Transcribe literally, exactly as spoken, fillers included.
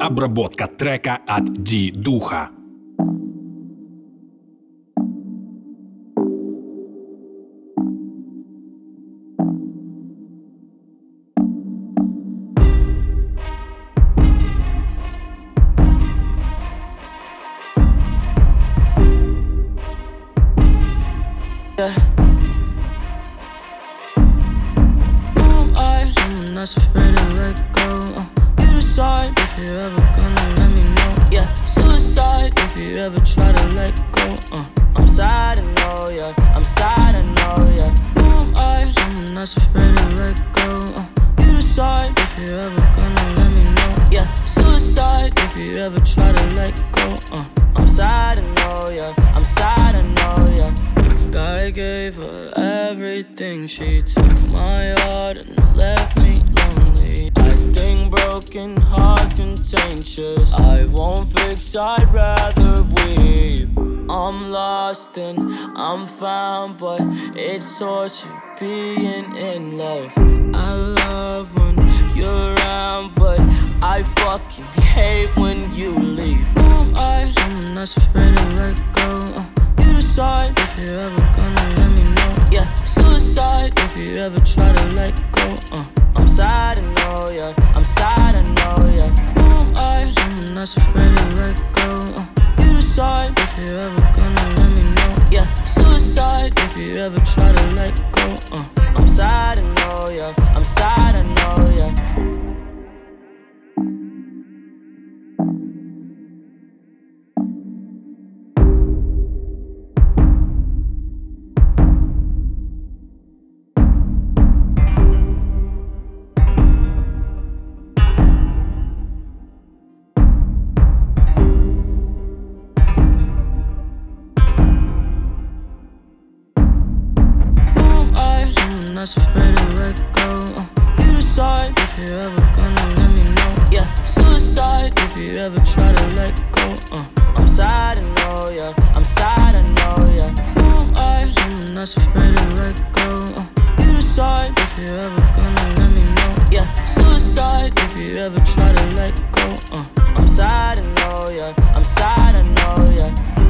Обработка трека от Ди Духа. Not afraid to let go. Uh, you decide if you're ever gonna let me know. Yeah, suicide if you ever try to let go. Uh, I'm sad, I know, yeah. I'm sad, I know, yeah. Who am I? Someone that's afraid to let go. Uh, you decide if you're ever gonna let me know. Yeah, suicide if you ever try to let go. Uh, I'm sad, I know, yeah. I'm sad, I know, yeah. God gave her everything. She took my heart and left me lonely. I think broken hearts contagious. I won't fix, I'd rather weep. I'm lost and I'm found, but it's torture being in love. I love when you're around, but I fucking hate when you leave. Who am I? Someone that's afraid to let go. Uh, You decide if you're ever gonna let me know. Yeah, suicide if you ever try to let go. Uh, I'm sad, I know, yeah. I'm sad, I know, yeah. Who am I? Someone that's afraid to let go. Uh, you decide if you're ever gonna let me know. Yeah, suicide if you ever try to let go. Uh, I'm sad, I know, yeah. I'm sad, I know, yeah. Not afraid to let go. Uh, you decide if you're ever gonna let me know. Yeah, suicide if you ever try to let go. Uh, I'm sad, I know, yeah. I'm sad, I know, yeah. Who am I? Someone that's afraid to let go. Uh, you decide if you're ever gonna let me know. Yeah, suicide if you ever try to let go. Uh, I'm sad, I know, yeah. I'm sad, I know, yeah.